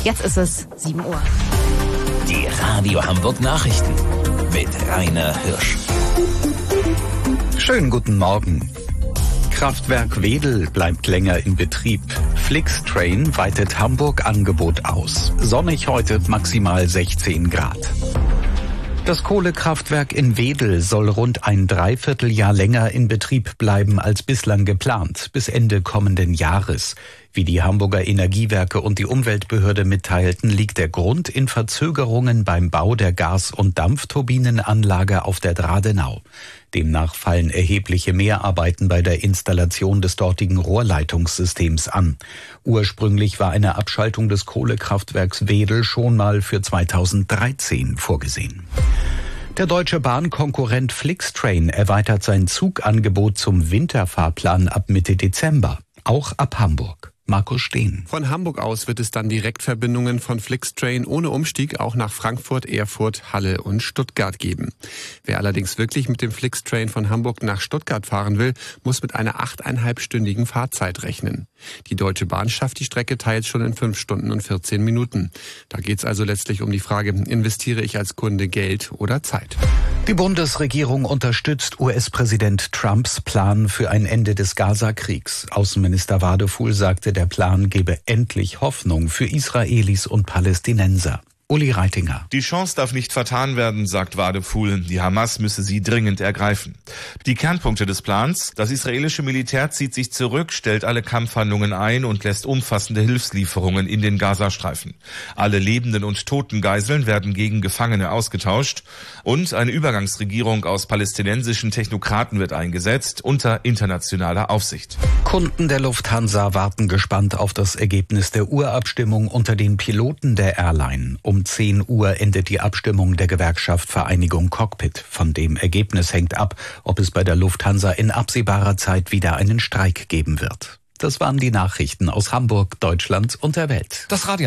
Jetzt ist es 7 Uhr. Die Radio Hamburg Nachrichten mit Rainer Hirsch. Schönen guten Morgen. Kraftwerk Wedel bleibt länger in Betrieb. Flixtrain weitet Hamburg-Angebot aus. Sonnig heute, maximal 16 Grad. Das Kohlekraftwerk in Wedel soll rund ein Dreivierteljahr länger in Betrieb bleiben als bislang geplant, bis Ende kommenden Jahres. Wie die Hamburger Energiewerke und die Umweltbehörde mitteilten, liegt der Grund in Verzögerungen beim Bau der Gas- und Dampfturbinenanlage auf der Dradenau. Demnach fallen erhebliche Mehrarbeiten bei der Installation des dortigen Rohrleitungssystems an. Ursprünglich war eine Abschaltung des Kohlekraftwerks Wedel schon mal für 2013 vorgesehen. Der Deutsche Bahn-Konkurrent Flixtrain erweitert sein Zugangebot zum Winterfahrplan ab Mitte Dezember, auch ab Hamburg. Markus Steen. Von Hamburg aus wird es dann Direktverbindungen von Flixtrain ohne Umstieg auch nach Frankfurt, Erfurt, Halle und Stuttgart geben. Wer allerdings wirklich mit dem Flixtrain von Hamburg nach Stuttgart fahren will, muss mit einer 8,5-stündigen Fahrzeit rechnen. Die Deutsche Bahn schafft die Strecke teils schon in 5 Stunden und 14 Minuten. Da geht es also letztlich um die Frage, investiere ich als Kunde Geld oder Zeit? Die Bundesregierung unterstützt US-Präsident Trumps Plan für ein Ende des Gaza-Kriegs. Außenminister Wadefuhl sagte, der Plan gebe endlich Hoffnung für Israelis und Palästinenser. Uli Reitinger. Die Chance darf nicht vertan werden, sagt Wadefuhl. Die Hamas müsse sie dringend ergreifen. Die Kernpunkte des Plans: Das israelische Militär zieht sich zurück, stellt alle Kampfhandlungen ein und lässt umfassende Hilfslieferungen in den Gazastreifen. Alle lebenden und toten Geiseln werden gegen Gefangene ausgetauscht. Und eine Übergangsregierung aus palästinensischen Technokraten wird eingesetzt, unter internationaler Aufsicht. Kunden der Lufthansa warten gespannt auf das Ergebnis der Urabstimmung unter den Piloten der Airline. Um 10 Uhr endet die Abstimmung der Gewerkschaft Vereinigung Cockpit. Von dem Ergebnis hängt ab, ob es bei der Lufthansa in absehbarer Zeit wieder einen Streik geben wird. Das waren die Nachrichten aus Hamburg, Deutschland und der Welt. Das Radio